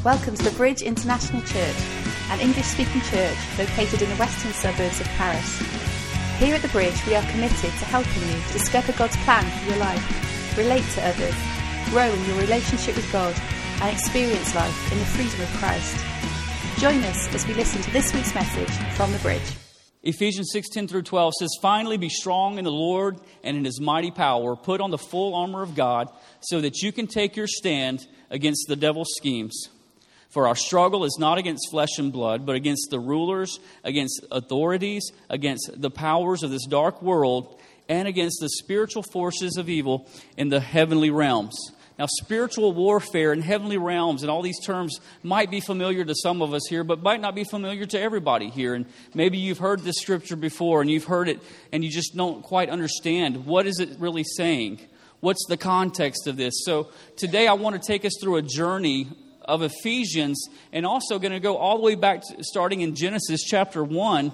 Welcome to the Bridge International Church, an English-speaking church located in the western suburbs of Paris. Here at the Bridge, we are committed to helping you discover God's plan for your life, relate to others, grow in your relationship with God, and experience life in the freedom of Christ. Join us as we listen to this week's message from the Bridge. Ephesians 6:10 through 12 says, "Finally be strong in the Lord and in His mighty power. Put on the full armor of God so that you can take your stand against the devil's schemes. For our struggle is not against flesh and blood, but against the rulers, against authorities, against the powers of this dark world, and against the spiritual forces of evil in the heavenly realms." Now, spiritual warfare and heavenly realms and all these terms might be familiar to some of us here, but might not be familiar to everybody here. And maybe you've heard this scripture before and you've heard it and you just don't quite understand. What is it really saying? What's the context of this? So today I want to take us through a journey of Ephesians, and also going to go all the way back to, starting in Genesis chapter 1,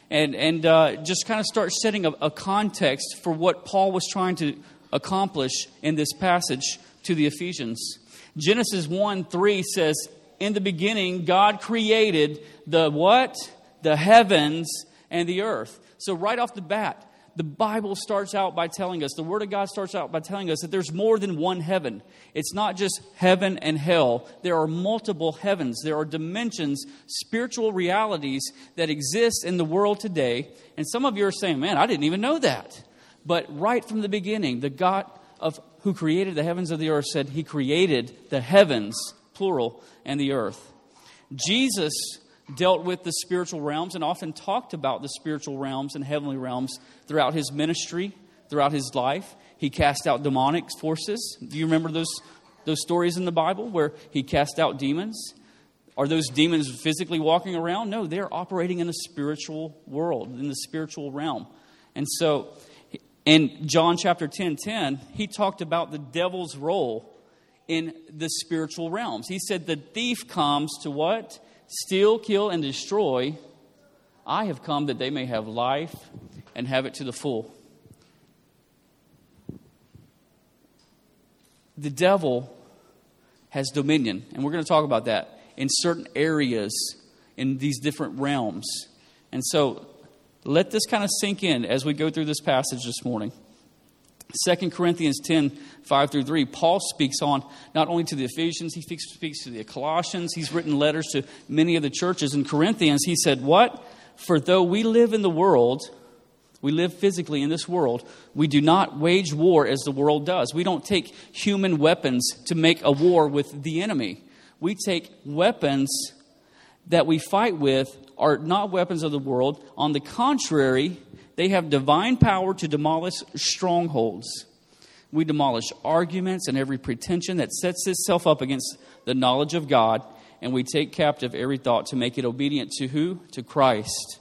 and just kind of start setting a context for what Paul was trying to accomplish in this passage to the Ephesians. Genesis 1:3 says, "In the beginning, God created the what? The heavens and the earth." So right off the bat, the Bible starts out by telling us, the Word of God starts out by telling us that there's more than one heaven. It's not just heaven and hell. There are multiple heavens. There are dimensions, spiritual realities that exist in the world today. And some of you are saying, "Man, I didn't even know that." But right from the beginning, the God of who created the heavens of the earth said He created the heavens, plural, and the earth. Jesus dealt with the spiritual realms and often talked about the spiritual realms and heavenly realms throughout His ministry, throughout His life. He cast out demonic forces. Do you remember those stories in the Bible where He cast out demons? Are those demons physically walking around? No, they're operating in the spiritual world, in the spiritual realm. And so in John chapter 10:10, He talked about the devil's role in the spiritual realms. He said the thief comes to what? Steal, kill, and destroy. I have come that they may have life and have it to the full. The devil has dominion, and we're going to talk about that in certain areas in these different realms. And so let this kind of sink in as we go through this passage this morning. 2 Corinthians 10:5-3, Paul speaks on not only to the Ephesians, he speaks to the Colossians. He's written letters to many of the churches. In Corinthians, he said, what? "For though we live in the world," we live physically in this world, "we do not wage war as the world does." We don't take human weapons to make a war with the enemy. We take weapons that we fight with are not weapons of the world. On the contrary, they have divine power to demolish strongholds. We demolish arguments and every pretension that sets itself up against the knowledge of God, and we take captive every thought to make it obedient to who? To Christ.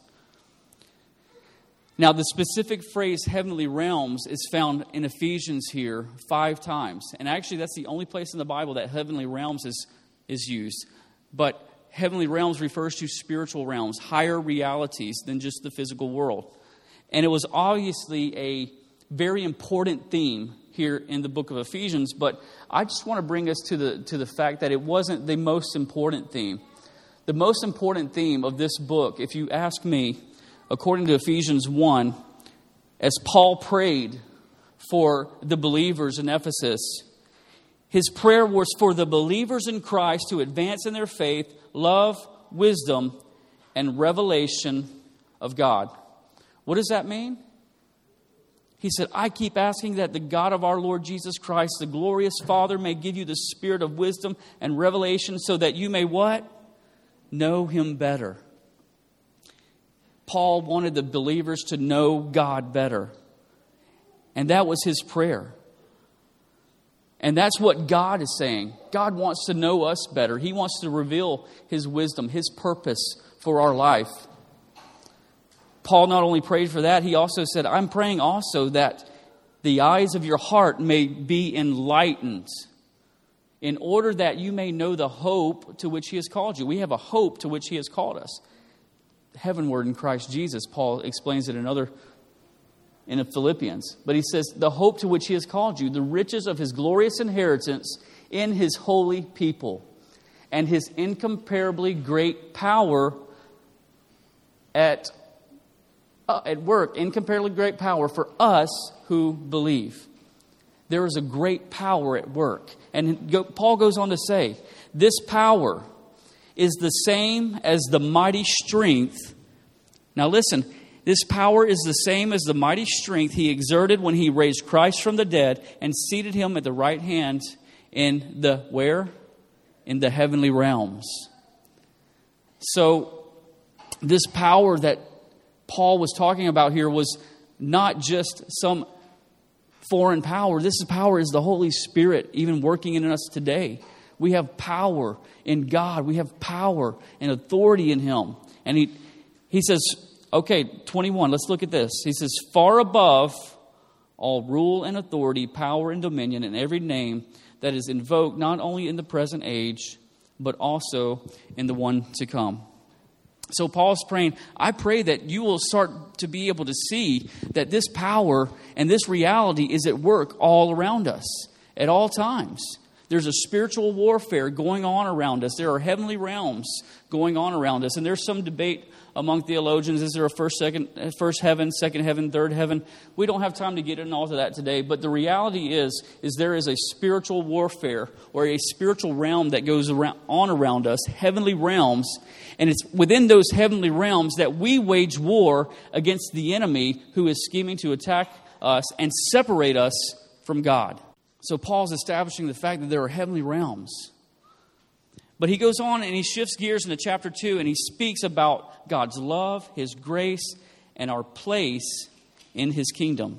Now, the specific phrase heavenly realms is found in Ephesians here 5 times. And actually, that's the only place in the Bible that heavenly realms is used. But heavenly realms refers to spiritual realms, higher realities than just the physical world. And it was obviously a very important theme here in the book of Ephesians, but I just want to bring us to the fact that it wasn't the most important theme. The most important theme of this book, if you ask me, according to Ephesians 1, as Paul prayed for the believers in Ephesus, his prayer was for the believers in Christ to advance in their faith, love, wisdom, and revelation of God. What does that mean? He said, "I keep asking that the God of our Lord Jesus Christ, the glorious Father, may give you the spirit of wisdom and revelation so that you may" what? Know Him better. Paul wanted the believers to know God better. And that was his prayer. And that's what God is saying. God wants to know us better. He wants to reveal His wisdom, His purpose for our life. Paul not only prayed for that, he also said, "I'm praying also that the eyes of your heart may be enlightened, in order that you may know the hope to which He has called you." We have a hope to which He has called us. Heavenward in Christ Jesus. Paul explains it in Philippians. But he says, the hope to which He has called you, the riches of His glorious inheritance in His holy people. and His incomparably great power at work, incomparably great power for us who believe. There is a great power at work. And Paul goes on to say, this power is the same as the mighty strength. Now listen, this power is the same as the mighty strength He exerted when He raised Christ from the dead and seated Him at the right hand in the where? In the heavenly realms. So this power that Paul was talking about here was not just some foreign power. This power is the Holy Spirit even working in us today. We have power in God. We have power and authority in Him. And he says, okay, 21, let's look at this. He says, far above all rule and authority, power and dominion, and every name that is invoked not only in the present age, but also in the one to come. So Paul's praying, I pray that you will start to be able to see that this power and this reality is at work all around us at all times. There's a spiritual warfare going on around us. There are heavenly realms going on around us. And there's some debate among theologians. Is there a first heaven, second heaven, third heaven? We don't have time to get into all of that today. But the reality is there is a spiritual warfare or a spiritual realm that goes around us, heavenly realms. And it's within those heavenly realms that we wage war against the enemy who is scheming to attack us and separate us from God. So Paul's establishing the fact that there are heavenly realms. But he goes on and he shifts gears into chapter 2 and he speaks about God's love, His grace, and our place in His kingdom.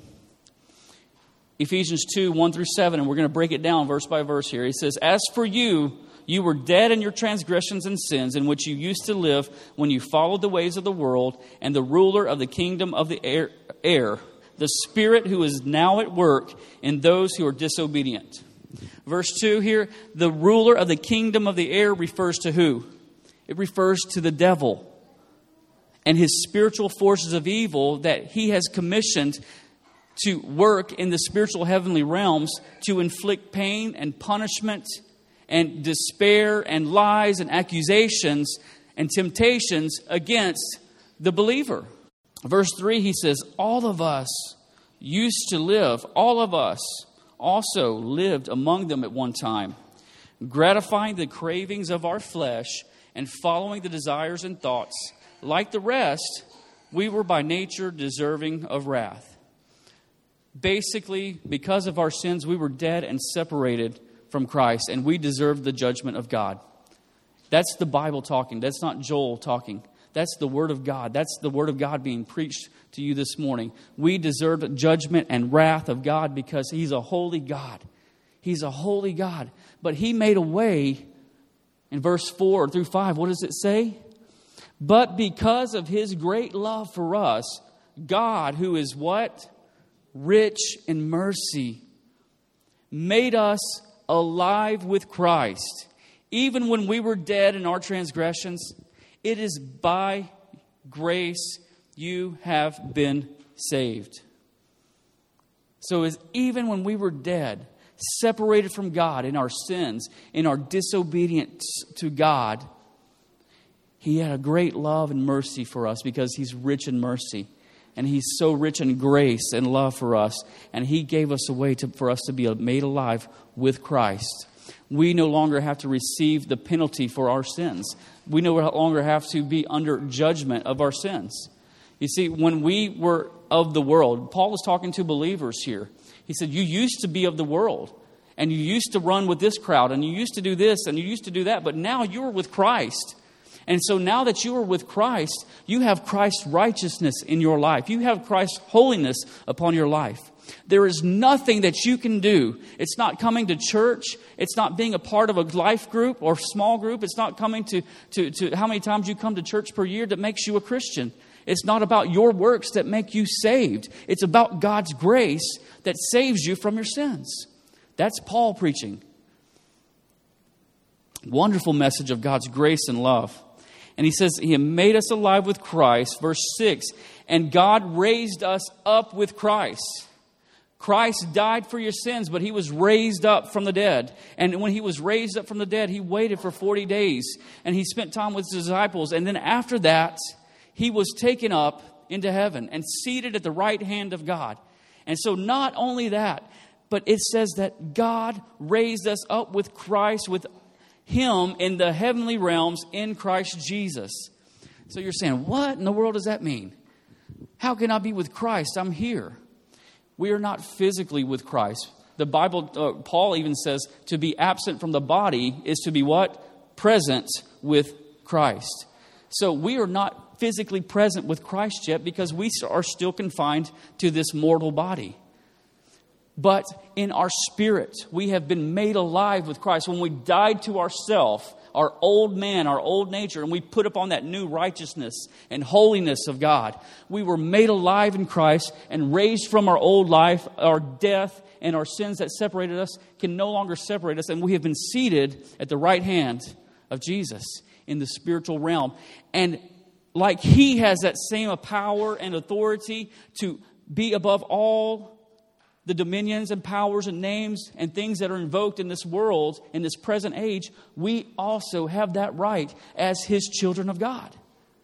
Ephesians 2, 1 through 7, and we're going to break it down verse by verse here. He says, as for you, you were dead in your transgressions and sins in which you used to live when you followed the ways of the world and the ruler of the kingdom of the air, the spirit who is now at work in those who are disobedient. Verse 2 here, the ruler of the kingdom of the air refers to who? It refers to the devil and his spiritual forces of evil that he has commissioned to work in the spiritual heavenly realms to inflict pain and punishment and despair and lies and accusations and temptations against the believer. Verse 3, he says, all of us used to live, all of us also lived among them at one time, gratifying the cravings of our flesh and following the desires and thoughts. Like the rest, we were by nature deserving of wrath. Basically, because of our sins, we were dead and separated from Christ, and we deserved the judgment of God. That's the Bible talking. That's not Joel talking. That's the Word of God. That's the Word of God being preached to you this morning. We deserved judgment and wrath of God because He's a holy God. He's a holy God. But He made a way in verse 4 through 5. What does it say? But because of His great love for us, God, who is what? Rich in mercy, made us alive with Christ. Even when we were dead in our transgressions, it is by grace you have been saved. So even when we were dead, separated from God in our sins, in our disobedience to God, He had a great love and mercy for us because He's rich in mercy. And He's so rich in grace and love for us. And He gave us a way for us to be made alive with Christ. We no longer have to receive the penalty for our sins. We no longer have to be under judgment of our sins. You see, when we were of the world, Paul was talking to believers here. He said, you used to be of the world. And you used to run with this crowd. And you used to do this. And you used to do that. But now you're with Christ. And so now that you are with Christ, you have Christ's righteousness in your life. You have Christ's holiness upon your life. There is nothing that you can do. It's not coming to church. It's not being a part of a life group or small group. It's not coming to how many times you come to church per year that makes you a Christian. It's not about your works that make you saved. It's about God's grace that saves you from your sins. That's Paul preaching. Wonderful message of God's grace and love. And he says, He made us alive with Christ. Verse 6, and God raised us up with Christ. Christ died for your sins, but he was raised up from the dead. And when he was raised up from the dead, he waited for 40 days. And he spent time with his disciples. And then after that, he was taken up into heaven and seated at the right hand of God. And so not only that, but it says that God raised us up with Christ, with him in the heavenly realms in Christ Jesus. So you're saying, what in the world does that mean? How can I be with Christ? I'm here. We are not physically with Christ. The Bible, Paul even says, to be absent from the body is to be what? Present with Christ. So we are not physically present with Christ yet because we are still confined to this mortal body. But in our spirit, we have been made alive with Christ. When we died to ourselves, our old man, our old nature, and we put upon that new righteousness and holiness of God, we were made alive in Christ and raised from our old life. Our death and our sins that separated us can no longer separate us, and we have been seated at the right hand of Jesus in the spiritual realm. And like he has that same power and authority to be above all the dominions and powers and names and things that are invoked in this world, in this present age, we also have that right as his children of God.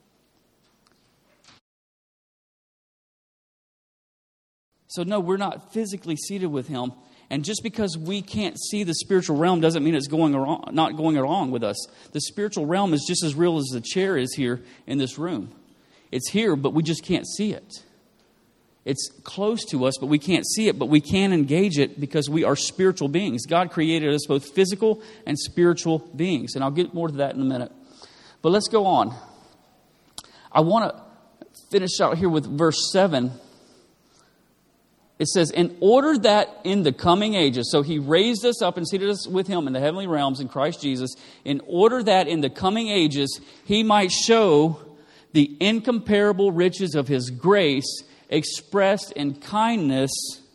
So no, we're not physically seated with him. And just because we can't see the spiritual realm doesn't mean it's not going along with us. The spiritual realm is just as real as the chair is here in this room. It's here, but we just can't see it. It's close to us, but we can't see it, but we can engage it because we are spiritual beings. God created us both physical and spiritual beings. And I'll get more to that in a minute. But let's go on. I want to finish out here with verse 7. It says, in order that in the coming ages, so he raised us up and seated us with him in the heavenly realms in Christ Jesus, in order that in the coming ages he might show the incomparable riches of his grace expressed in kindness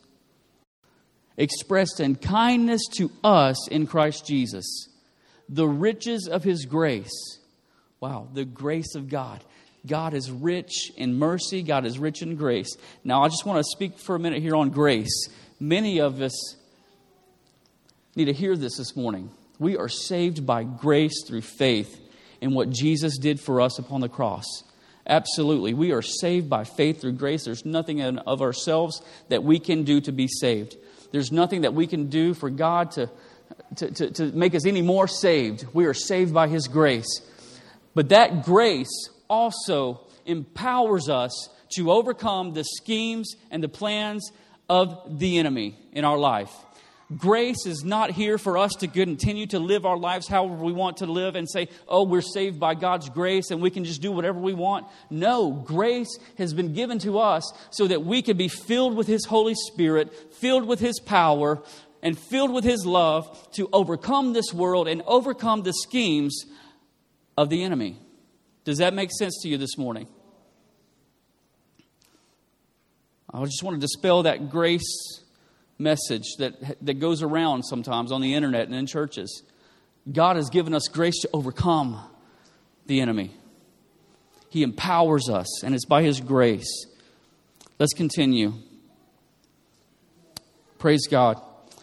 to us in Christ Jesus. The riches of his grace. Wow, the grace of God. God is rich in mercy. God is rich in grace. Now, I just want to speak for a minute here on grace. Many of us need to hear this morning. We are saved by grace through faith in what Jesus did for us upon the cross. Absolutely. We are saved by faith through grace. There's nothing of ourselves that we can do to be saved. There's nothing that we can do for God to make us any more saved. We are saved by his grace. But that grace also empowers us to overcome the schemes and the plans of the enemy in our life. Grace is not here for us to continue to live our lives however we want to live and say, oh, we're saved by God's grace and we can just do whatever we want. No, grace has been given to us so that we can be filled with his Holy Spirit, filled with his power, and filled with his love to overcome this world and overcome the schemes of the enemy. Does that make sense to you this morning? I just want to dispel that grace message that goes around sometimes on the internet and in churches. God has given us grace to overcome the enemy. He empowers us, and it's by his grace. Let's continue. Praise God.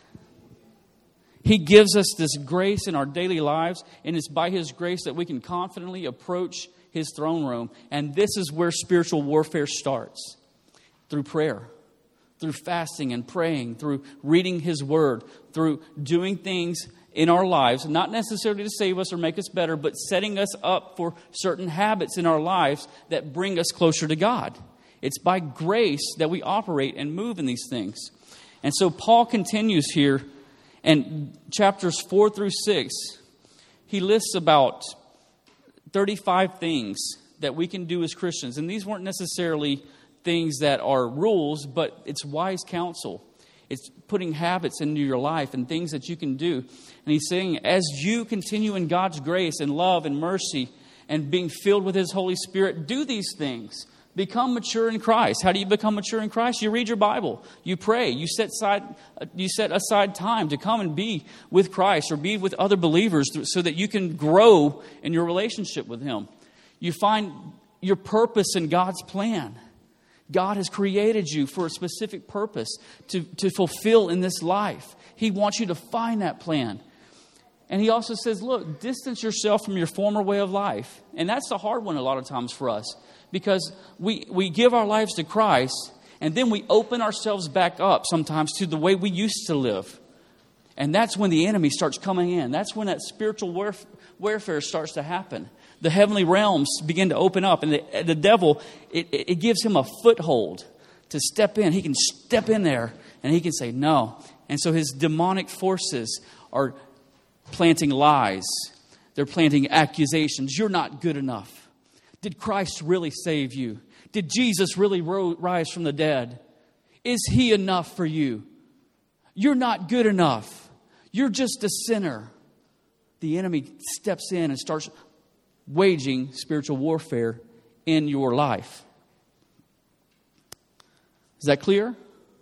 He gives us this grace in our daily lives, and it's by his grace that we can confidently approach his throne room. And this is where spiritual warfare starts. Through prayer, through fasting and praying, through reading his word, through doing things in our lives, not necessarily to save us or make us better, but setting us up for certain habits in our lives that bring us closer to God. It's by grace that we operate and move in these things. And so Paul continues here, and chapters 4 through 6, he lists about 35 things that we can do as Christians. And these weren't necessarily things that are rules, but it's wise counsel. It's putting habits into your life and things that you can do. And he's saying, as you continue in God's grace and love and mercy and being filled with his Holy Spirit, do these things. Become mature in Christ. How do you become mature in Christ? You read your Bible. You pray. You set aside time to come and be with Christ or be with other believers so that you can grow in your relationship with him. You find your purpose in God's plan. God has created you for a specific purpose to fulfill in this life. He wants you to find that plan. And he also says, look, distance yourself from your former way of life. And that's the hard one a lot of times for us. Because we give our lives to Christ, and then we open ourselves back up sometimes to the way we used to live. And that's when the enemy starts coming in. That's when that spiritual warfare starts to happen. The heavenly realms begin to open up. And the devil, it gives him a foothold to step in. He can step in there and he can say no. And so his demonic forces are planting lies. They're planting accusations. You're not good enough. Did Christ really save you? Did Jesus really rise from the dead? Is he enough for you? You're not good enough. You're just a sinner. The enemy steps in and starts waging spiritual warfare in your life. Is that clear?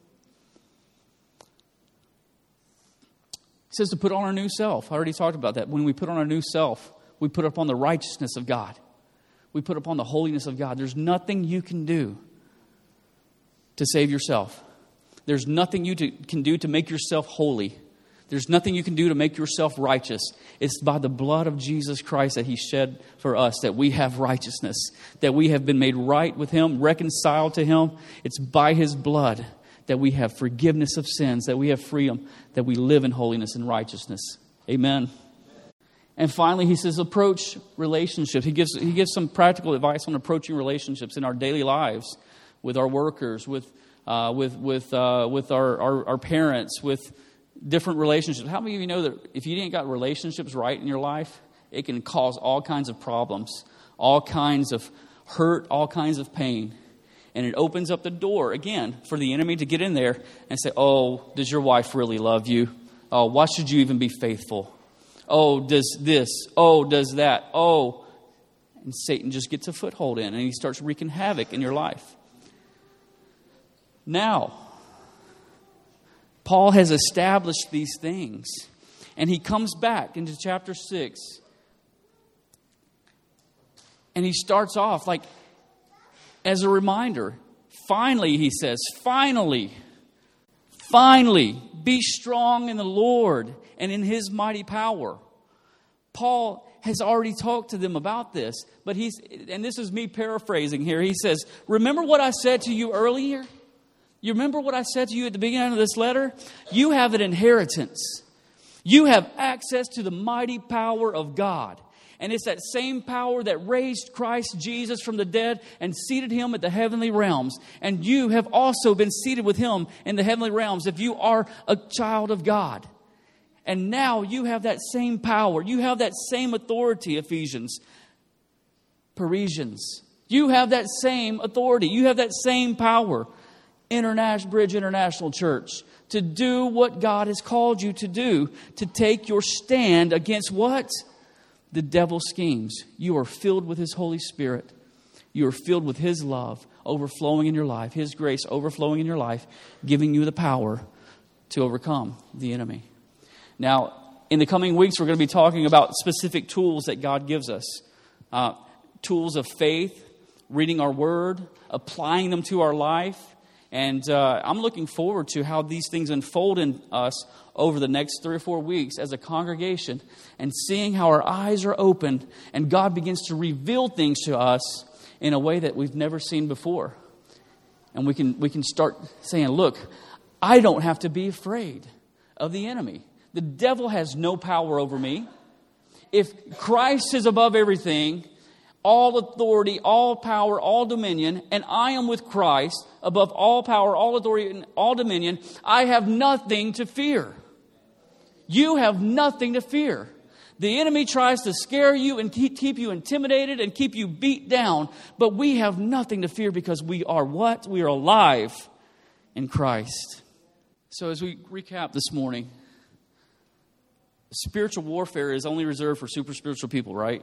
He says to put on our new self. I already talked about that. When we put on our new self, we put upon the righteousness of God. We put upon the holiness of God. There's nothing you can do to save yourself. There's nothing you can do to make yourself holy. There's nothing you can do to make yourself righteous. It's by the blood of Jesus Christ that he shed for us that we have righteousness, that we have been made right with him, reconciled to him. It's by his blood that we have forgiveness of sins, that we have freedom, that we live in holiness and righteousness. Amen. And finally, he says, approach relationships. He gives some practical advice on approaching relationships in our daily lives, with our workers, with our parents, with different relationships. How many of you know that if you didn't got relationships right in your life, it can cause all kinds of problems, all kinds of hurt, all kinds of pain. And it opens up the door, again, for the enemy to get in there and say, oh, does your wife really love you? Oh, why should you even be faithful? Oh, does this? Oh, does that? Oh. And Satan just gets a foothold in and he starts wreaking havoc in your life. Now, Paul has established these things. And he comes back into chapter 6. And he starts off like, as a reminder, finally, he says, finally, be strong in the Lord and in his mighty power. Paul has already talked to them about this, but and this is me paraphrasing here. He says, remember what I said to you earlier? You remember what I said to you at the beginning of this letter? You have an inheritance. You have access to the mighty power of God. And it's that same power that raised Christ Jesus from the dead and seated him at the heavenly realms. And you have also been seated with him in the heavenly realms if you are a child of God. And now you have that same power. You have that same authority, Ephesians, Parisians. You have that same authority. You have that same power, Bridge International Church, to do what God has called you to do, to take your stand against what? The devil's schemes. You are filled with his Holy Spirit. You are filled with his love overflowing in your life, his grace overflowing in your life, giving you the power to overcome the enemy. Now, in the coming weeks, we're going to be talking about specific tools that God gives us. Tools of faith, reading our word, applying them to our life. And I'm looking forward to how these things unfold in us over the next 3 or 4 weeks as a congregation, and seeing how our eyes are opened and God begins to reveal things to us in a way that we've never seen before. And we can start saying, look, I don't have to be afraid of the enemy. The devil has no power over me. If Christ is above everything, all authority, all power, all dominion, and I am with Christ above all power, all authority, and all dominion, I have nothing to fear. You have nothing to fear. The enemy tries to scare you and keep you intimidated and keep you beat down, but we have nothing to fear because we are what? We are alive in Christ. So as we recap this morning, spiritual warfare is only reserved for super spiritual people, right?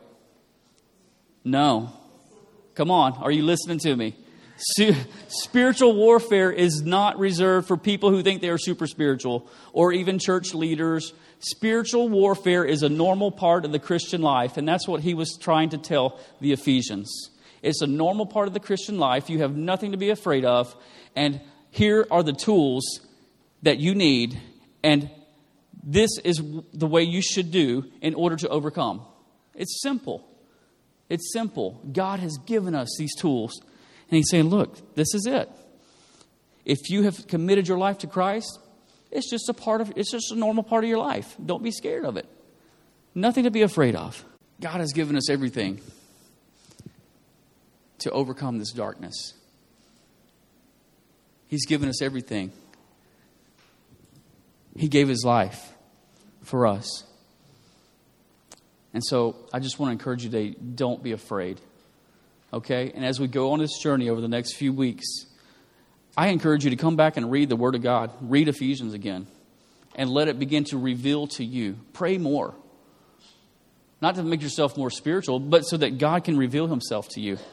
No. Come on. Are you listening to me? Spiritual warfare is not reserved for people who think they are super spiritual or even church leaders. Spiritual warfare is a normal part of the Christian life. And that's what he was trying to tell the Ephesians. It's a normal part of the Christian life. You have nothing to be afraid of. And here are the tools that you need. And this is the way you should do in order to overcome. It's simple. It's simple. God has given us these tools. And He's saying, look, this is it. If you have committed your life to Christ, it's just a normal part of your life. Don't be scared of it. Nothing to be afraid of. God has given us everything to overcome this darkness. He's given us everything. He gave His life for us. And so I just want to encourage you today, don't be afraid. Okay? And as we go on this journey over the next few weeks, I encourage you to come back and read the Word of God. Read Ephesians again. And let it begin to reveal to you. Pray more. Not to make yourself more spiritual, but so that God can reveal Himself to you.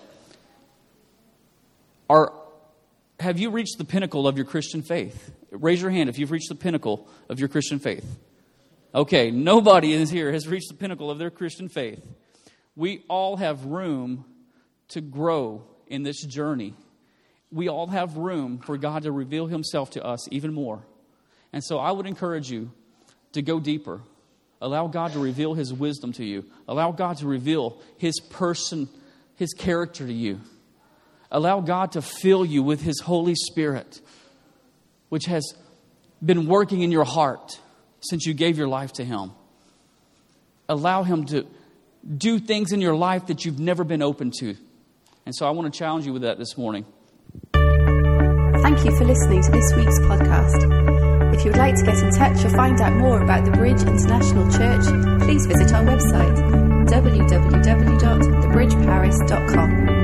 Have you reached the pinnacle of your Christian faith? Raise your hand if you've reached the pinnacle of your Christian faith. Okay, nobody in here has reached the pinnacle of their Christian faith. We all have room to grow in this journey. We all have room for God to reveal Himself to us even more. And so I would encourage you to go deeper. Allow God to reveal His wisdom to you. Allow God to reveal His person, His character to you. Allow God to fill you with His Holy Spirit, which has been working in your heart since you gave your life to Him. Allow Him to do things in your life that you've never been open to. And so I want to challenge you with that this morning. Thank you for listening to this week's podcast. If you would like to get in touch or find out more about the Bridge International Church, please visit our website, www.thebridgeparis.com.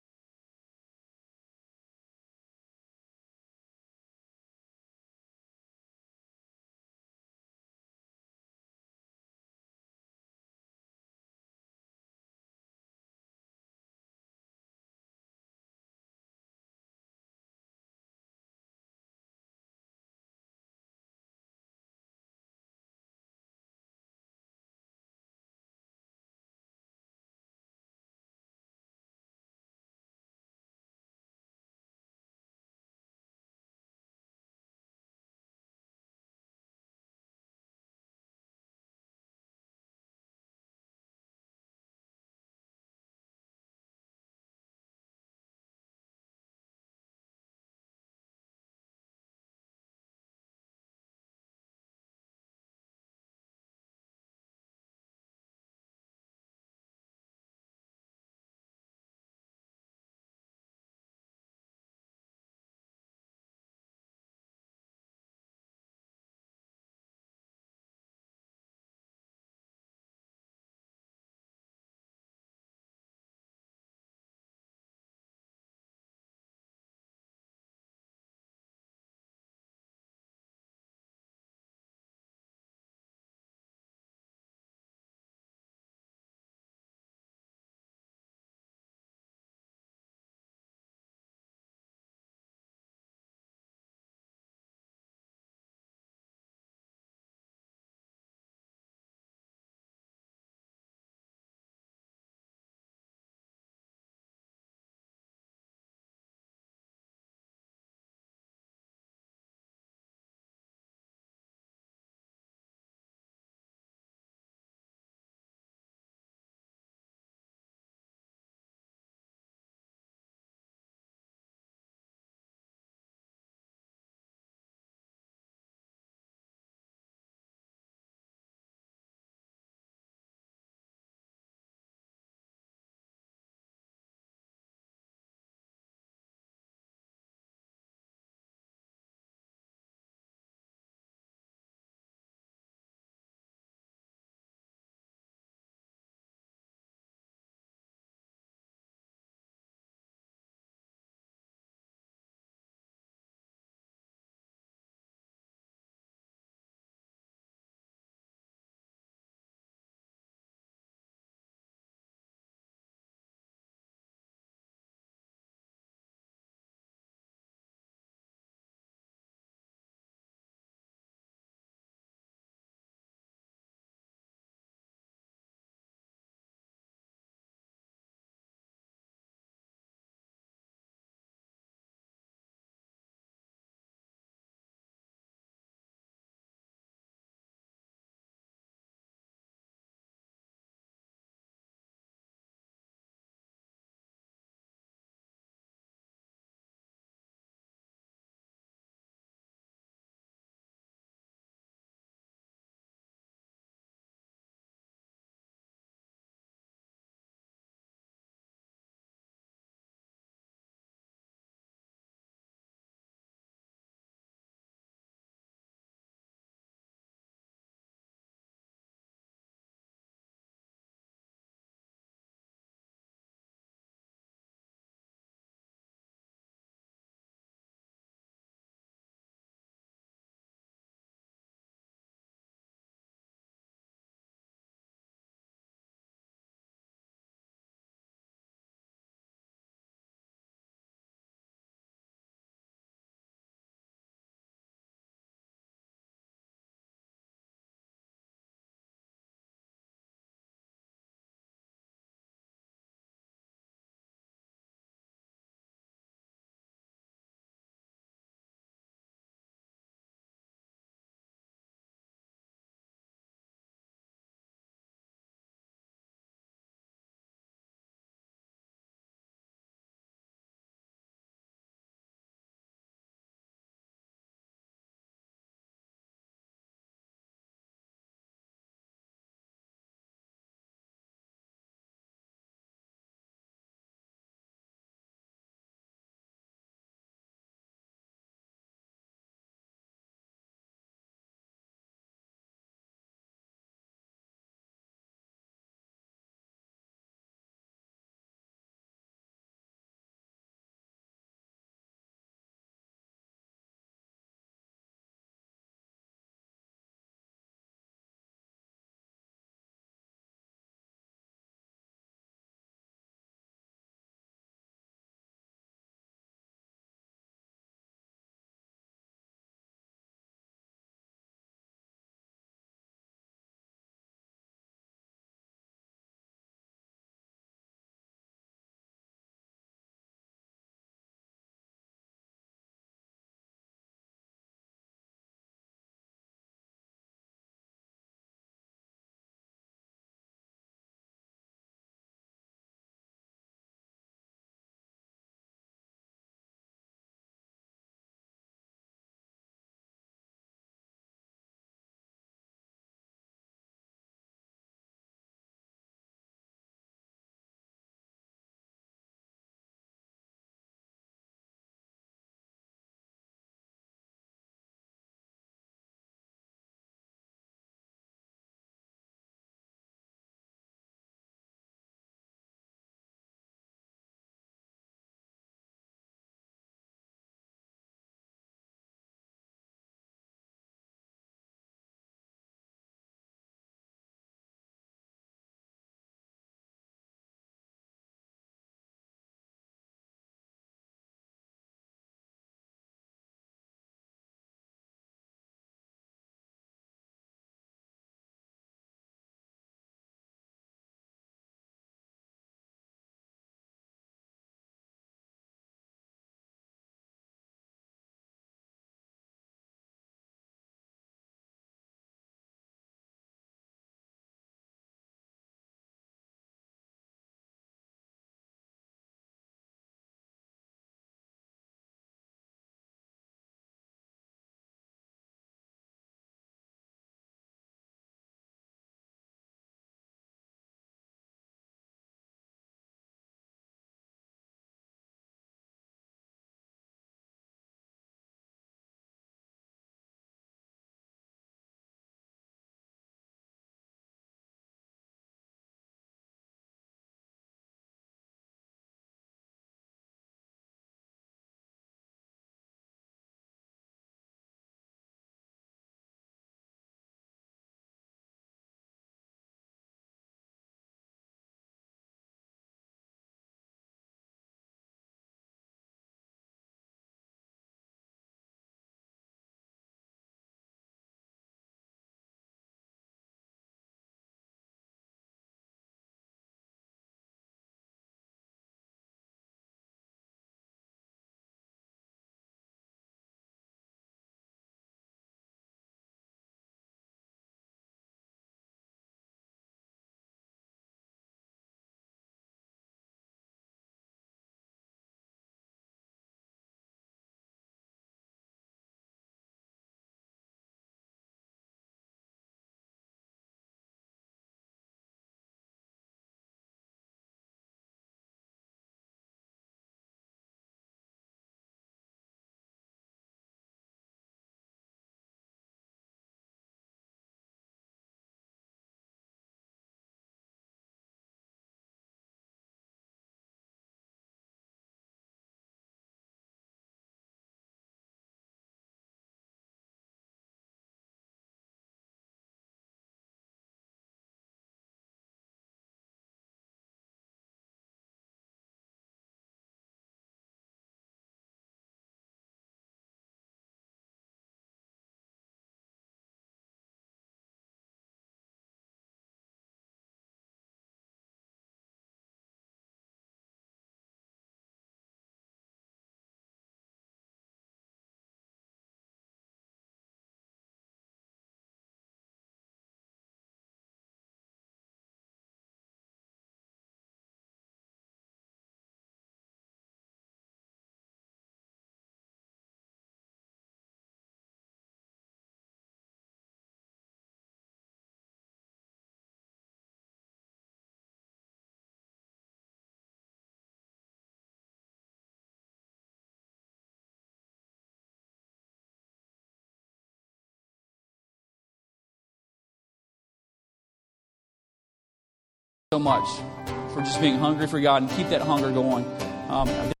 so much for just being hungry for God, and keep that hunger going.